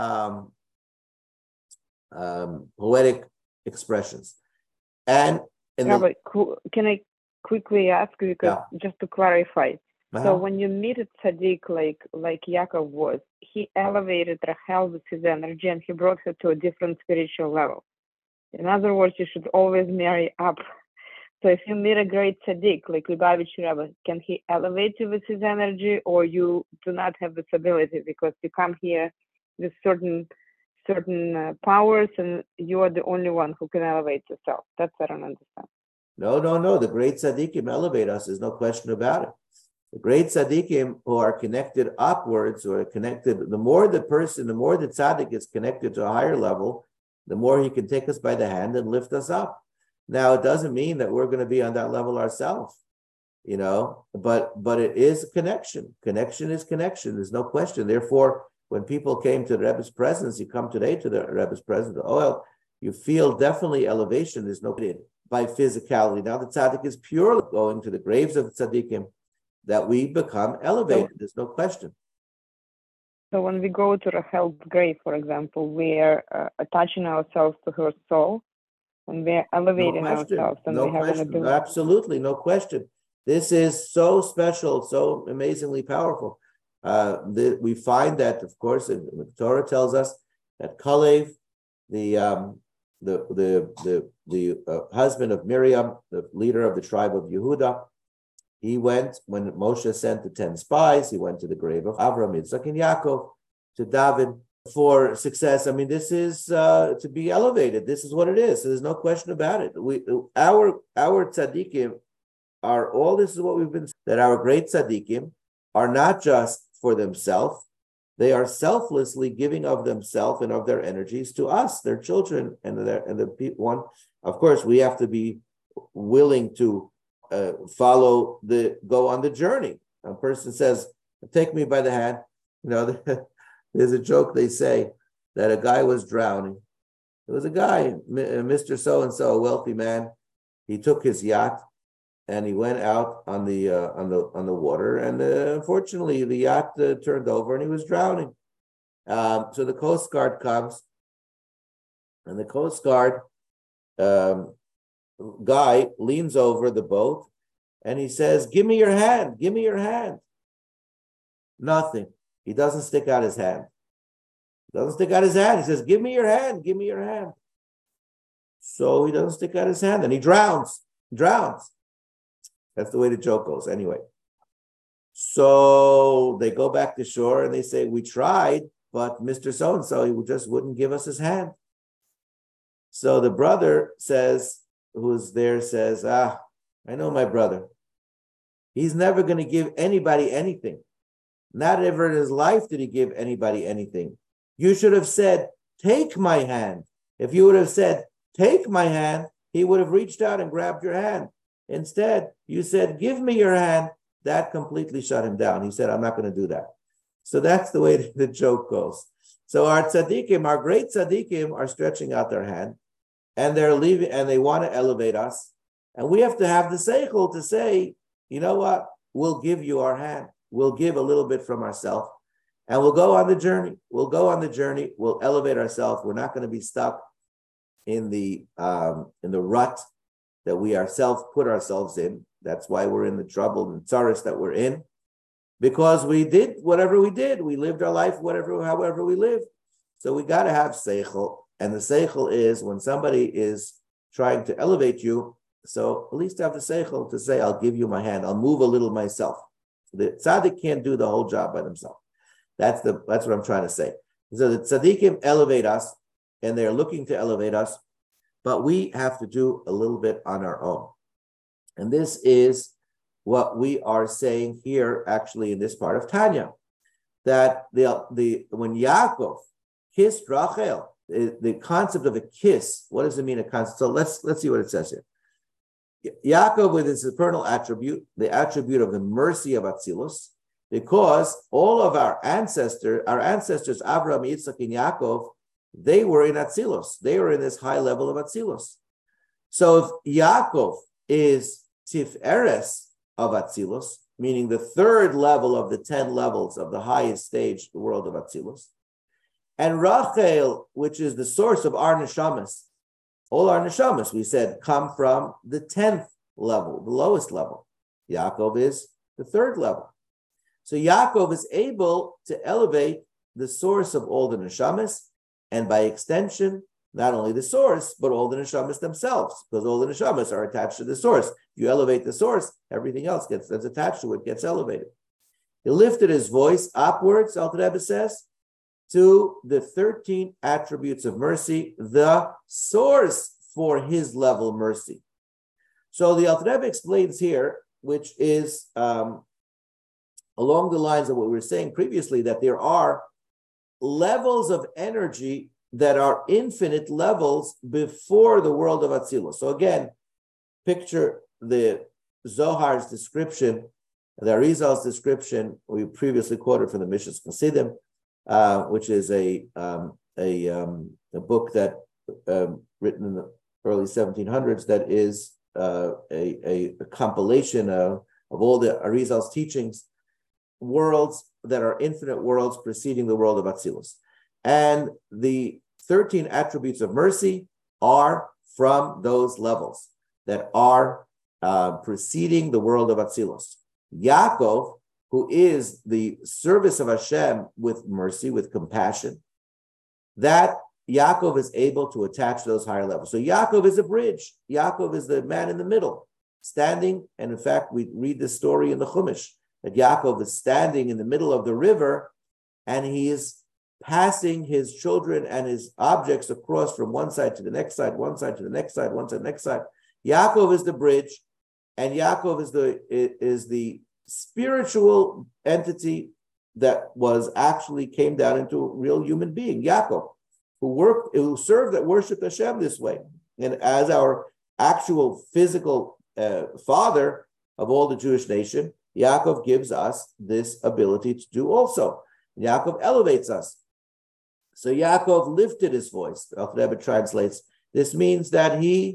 poetic expressions. And Rabbi, can I quickly ask you, just to clarify? So when you meet a tzaddik like Yaakov was, he elevated Rachel with his energy and he brought her to a different spiritual level. In other words, you should always marry up. So if you meet a great tzaddik like Lubavitch Rebbe, can he elevate you with his energy, or you do not have this ability because you come here with certain powers and you are the only one who can elevate yourself? That's what I don't understand. No. The great tzaddikim elevate us. There's no question about it. The great tzaddikim who are connected upwards, or connected, the more the tzaddik is connected to a higher level, the more he can take us by the hand and lift us up. Now, it doesn't mean that we're going to be on that level ourselves, but it is a connection. Connection is connection. There's no question. Therefore, when people came to the Rebbe's presence, you come today to the Rebbe's presence, the oil, you feel definitely elevation. There's no by physicality. Now the tzaddik is purely going to the graves of the tzaddikim that we become elevated. There's no question. So when we go to Rachel's grave, for example, we are attaching ourselves to her soul, and we are elevating ourselves, and we have an ability. Absolutely, no question. This is so special, so amazingly powerful. We find that, of course, the Torah tells us that Kalev, the husband of Miriam, the leader of the tribe of Yehuda, he went, when Moshe sent the 10 spies, he went to the grave of Avram, Yitzchak, and Yaakov, to David for success. I mean, this is to be elevated. This is what it is. So there's no question about it. Our tzaddikim are all, this is what we've been, that our great tzaddikim are not just for themselves, they are selflessly giving of themselves and of their energies to us, their children, and the people. Of course, we have to be willing to go on the journey. A person says, "Take me by the hand." There's a joke they say that a guy was drowning. There was a guy, Mr. So-and-so, a wealthy man. He took his yacht and he went out on the water, and unfortunately the yacht turned over and he was drowning. So the Coast Guard comes, and the Coast Guard guy leans over the boat and he says, "Give me your hand, give me your hand." Nothing. He doesn't stick out his hand. He says, "Give me your hand, give me your hand." So he doesn't stick out his hand, and he drowns. That's the way the joke goes anyway. So they go back to shore and they say, "We tried, but Mr. So-and-so, he just wouldn't give us his hand." So the brother who's there says, "I know my brother. He's never going to give anybody anything. Not ever in his life did he give anybody anything. You should have said, 'Take my hand.' If you would have said, 'Take my hand,' he would have reached out and grabbed your hand. Instead, you said, 'Give me your hand.' That completely shut him down. He said, 'I'm not going to do that.'" So that's the way the joke goes. So our tzaddikim, our great tzaddikim, are stretching out their hand, and they're leaving, and they want to elevate us. And we have to have the seichel to say, "You know what? We'll give you our hand. We'll give a little bit from ourselves, and we'll go on the journey. We'll elevate ourselves. We're not going to be stuck in the rut that we ourselves put ourselves in. That's why we're in the trouble and tsaris that we're in, because we did whatever we did. We lived our life however we lived. So we got to have seichel, and the seichel is when somebody is trying to elevate you. So at least have the seichel to say, "I'll give you my hand. I'll move a little myself." The tzaddik can't do the whole job by themselves. That's what I'm trying to say. So the tzaddikim elevate us, and they're looking to elevate us, but we have to do a little bit on our own. And this is what we are saying here, actually, in this part of Tanya, that when Yaakov kissed Rachel, the concept of a kiss, what does it mean, a concept? So let's see what it says here. Yaakov, with his supernal attribute, the attribute of the mercy of Atzilus, because all of our ancestors, Abraham, Yitzchak, and Yaakov, they were in Atzilus. They were in this high level of Atzilus. So if Yaakov is Tiferes of Atzilus, meaning the third level of the 10 levels of the highest stage, the world of Atzilus, and Rachel, which is the source of our neshamas, all our neshamas, we said, come from the 10th level, the lowest level. Yaakov is the third level. So Yaakov is able to elevate the source of all the neshamas, and by extension, not only the source, but all the neshamas themselves, because all the neshamas are attached to the source. If you elevate the source, everything else that's attached to it gets elevated. He lifted his voice upwards, Alter Rebbe says, to the 13 attributes of mercy, the source for his level mercy. So the Alter Rebbe explains here, which is along the lines of what we were saying previously, that there are levels of energy that are infinite levels before the world of Atzilus. So again, picture the Zohar's description, the Arizal's description, we previously quoted from the Mishnas Chassidim, which is a book that written in the early 1700s that is a compilation of all the Arizal's teachings. worlds that are infinite worlds preceding the world of Atzilus. And the 13 attributes of mercy are from those levels that are preceding the world of Atzilus. Yaakov, who is the service of Hashem with mercy, with compassion, that Yaakov is able to attach those higher levels. So Yaakov is a bridge. Yaakov is the man in the middle, standing. And in fact, we read the story in the Chumash that Yaakov is standing in the middle of the river and he is passing his children and his objects across from one side to the next side, one side to the next side, one side to the next side. Yaakov is the bridge, and Yaakov is the spiritual entity that came down into a real human being, Yaakov, who served, that worshipped Hashem this way. And as our actual physical father of all the Jewish nation, Yaakov gives us this ability to do also. Yaakov elevates us. So Yaakov lifted his voice. The Alter Rebbe translates. This means that he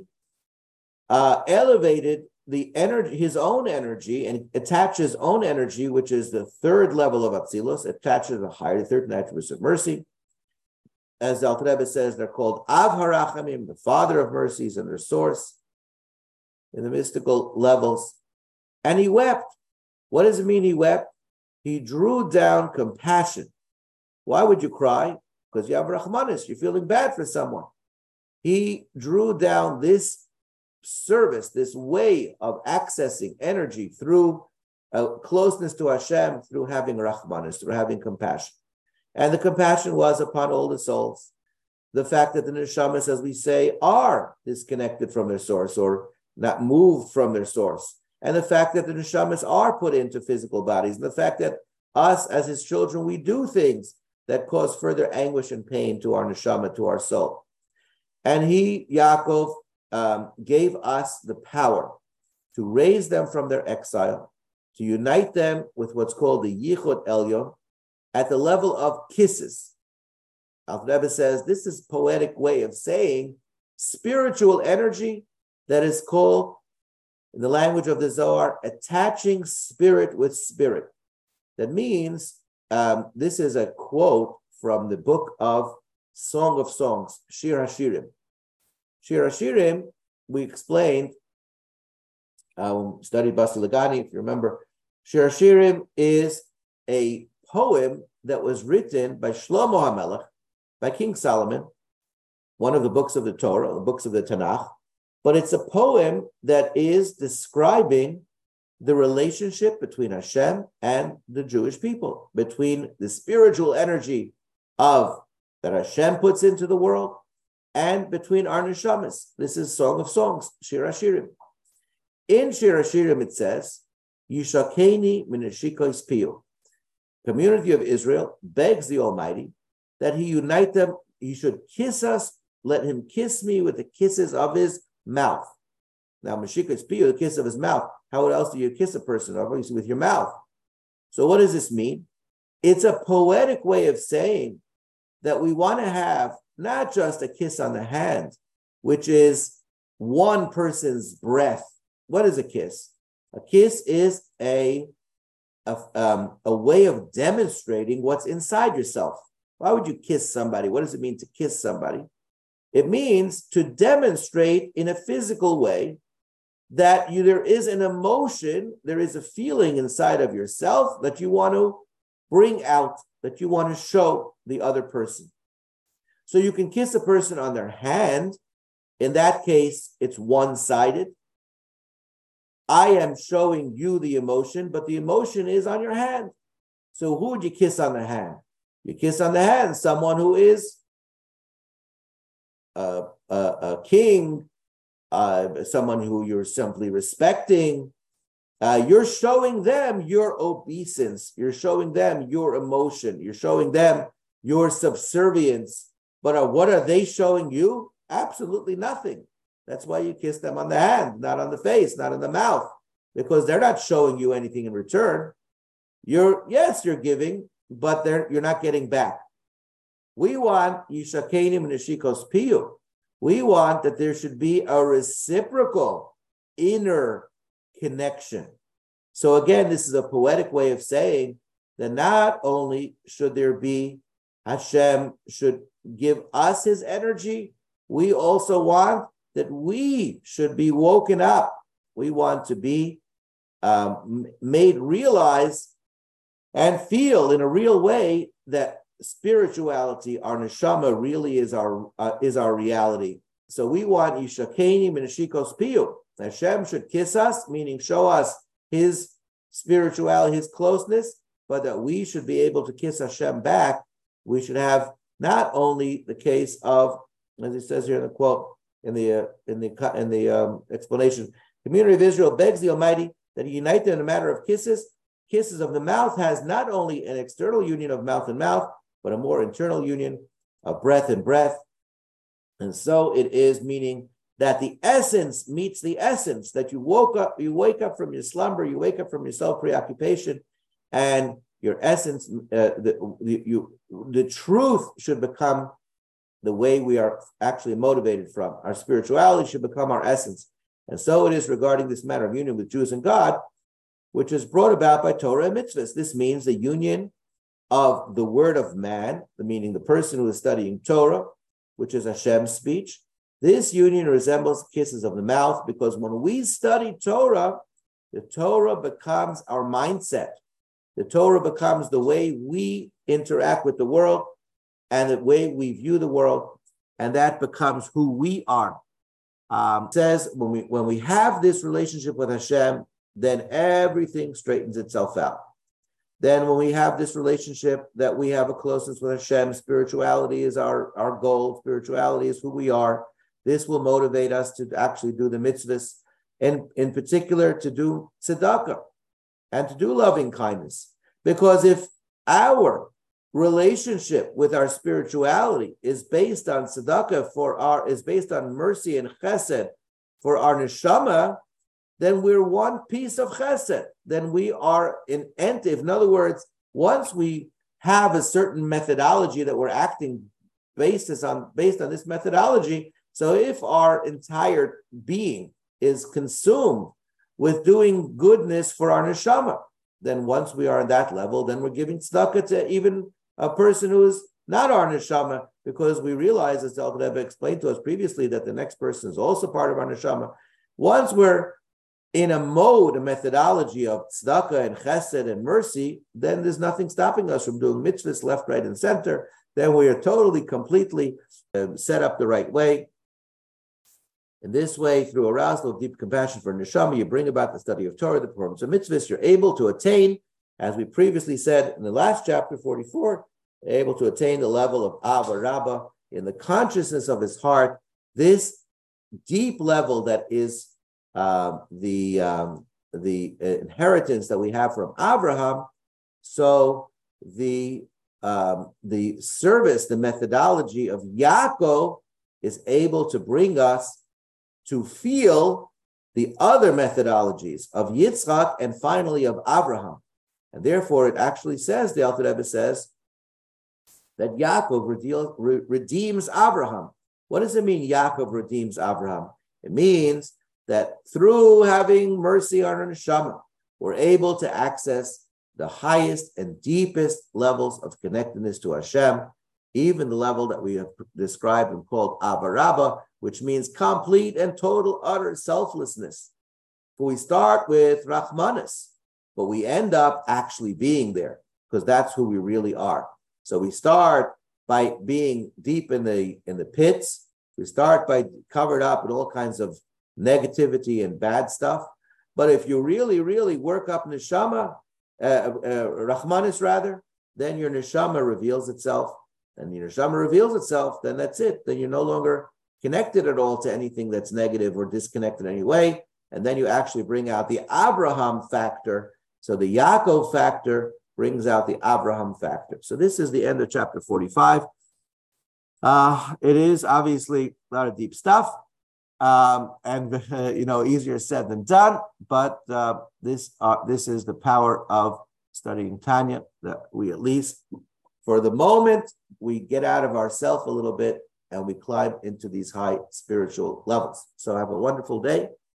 elevated the energy, his own energy, and attached his own energy, which is the third level of Atzilus, attaches the higher 13 attributes of mercy. As the Alter Rebbe says, they're called Av HaRachamim, the father of mercies, and their source in the mystical levels. And he wept. What does it mean he wept? He drew down compassion. Why would you cry? Because you have Rahmanis, you're feeling bad for someone. He drew down this service, this way of accessing energy through closeness to Hashem, through having Rahmanis, through having compassion. And the compassion was upon all the souls. The fact that the neshamas, as we say, are disconnected from their source or not moved from their source. And the fact that the neshamas are put into physical bodies. And the fact that us, as his children, we do things that cause further anguish and pain to our neshama, to our soul. And he, Yaakov, gave us the power to raise them from their exile, to unite them with what's called the Yichud Elyon at the level of kisses. Alter Rebbe says this is a poetic way of saying spiritual energy that is called, in the language of the Zohar, attaching spirit with spirit. That means, this is a quote from the book of Song of Songs, Shir HaShirim. Shir HaShirim, we explained, studied Basi Lagani, if you remember. Shir HaShirim is a poem that was written by Shlomo HaMelech, by King Solomon, one of the books of the Torah, the books of the Tanakh, but it's a poem that is describing the relationship between Hashem and the Jewish people, between the spiritual energy that Hashem puts into the world and between our neshamas. This is Song of Songs, Shir HaShirim. In Shir HaShirim it says, Yishakeni min neshikos piyu. Community of Israel begs the Almighty that he unite them, he should kiss us, let him kiss me with the kisses of his mouth. Now, Meshikos piyu, the kiss of his mouth. How else do you kiss a person? Obviously with your mouth. So what does this mean? It's a poetic way of saying that we want to have not just a kiss on the hand, which is one person's breath. What is a kiss? A kiss is a way of demonstrating what's inside yourself. Why would you kiss somebody? What does it mean to kiss somebody? It means to demonstrate in a physical way that there is an emotion, there is a feeling inside of yourself that you want to bring out, that you want to show the other person. So you can kiss a person on their hand. In that case, it's one-sided. I am showing you the emotion, but the emotion is on your hand. So who would you kiss on the hand? You kiss on the hand someone who is a king, someone who you're simply respecting. You're showing them your obeisance. You're showing them your emotion. You're showing them your subservience. But what are they showing you? Absolutely nothing. That's why you kiss them on the hand, not on the face, not in the mouth, because they're not showing you anything in return. You're giving, but you're not getting back. We want Yishakenim and Neshikos Piyu. We want that there should be a reciprocal inner connection. So again, this is a poetic way of saying then not only should there be, Hashem should give us his energy, we also want that we should be woken up. We want to be made realize and feel in a real way that spirituality, our neshama, really is our reality. So we want Yishakeni Menashikos Piyu. Hashem should kiss us, meaning show us his spirituality, his closeness, but that we should be able to kiss Hashem back. We should have not only the case of, as it says here in the quote, in the explanation, community of Israel begs the Almighty that he unite them in a matter of kisses. Kisses of the mouth has not only an external union of mouth and mouth, but a more internal union of breath and breath. And so it is, meaning that the essence meets the essence, that you wake up from your slumber, you wake up from your self-preoccupation, and your essence, the truth should become the way we are actually motivated from. Our spirituality should become our essence. And so it is regarding this matter of union with Jews and God, which is brought about by Torah and mitzvahs. This means the union of the word of man, meaning the person who is studying Torah, which is Hashem's speech. This union resembles kisses of the mouth, because when we study Torah, the Torah becomes our mindset. The Torah becomes the way we interact with the world and the way we view the world, and that becomes who we are. It says when we have this relationship with Hashem, then everything straightens itself out. Then when we have this relationship that we have a closeness with Hashem, spirituality is our goal, spirituality is who we are. This will motivate us to actually do the mitzvahs, and in particular to do tzedakah and to do loving kindness. Because if our relationship with our spirituality is based on tzedakah, is based on mercy and chesed for our neshama, then we're one piece of chesed. Then we are in entiv. In other words, once we have a certain methodology that we're acting based on this methodology, so if our entire being is consumed with doing goodness for our neshama, then once we are at that level, then we're giving tzedakah to even a person who is not our neshama, because we realize, as the Alter Rebbe explained to us previously, that the next person is also part of our neshama. Once we're in a methodology of tzedakah and chesed and mercy, then there's nothing stopping us from doing mitzvahs left, right, and center. Then we are totally, completely set up the right way. In this way, through arousal of deep compassion for neshama, you bring about the study of Torah, the performance of mitzvahs. You're able to attain, as we previously said in the last chapter, 44, able to attain the level of Ava Rabbah in the consciousness of his heart, this deep level that is the inheritance that we have from Abraham. So the service, the methodology of Yaakov is able to bring us to feel the other methodologies of Yitzchak and finally of Abraham. And therefore, it actually says, the Alter Rebbe says, that Yaakov redeems Abraham. What does it mean, Yaakov redeems Abraham? It means that through having mercy on our neshama, we're able to access the highest and deepest levels of connectedness to Hashem, even the level that we have described and called Ava Rabbah, which means complete and total, utter selflessness. We start with Rachmanis, but we end up actually being there, because that's who we really are. So we start by being deep in the pits. We start by covered up with all kinds of negativity and bad stuff. But if you really, really work up neshama, Rachmanis rather, then your neshama reveals itself. And your neshama reveals itself, then that's it. Then you're no longer connected at all to anything that's negative or disconnected in any way. And then you actually bring out the Abraham factor. So the Yaakov factor brings out the Abraham factor. So this is the end of chapter 45. It is obviously a lot of deep stuff, and easier said than done. But this is the power of studying Tanya, that we, at least for the moment, we get out of ourselves a little bit and we climb into these high spiritual levels. So have a wonderful day.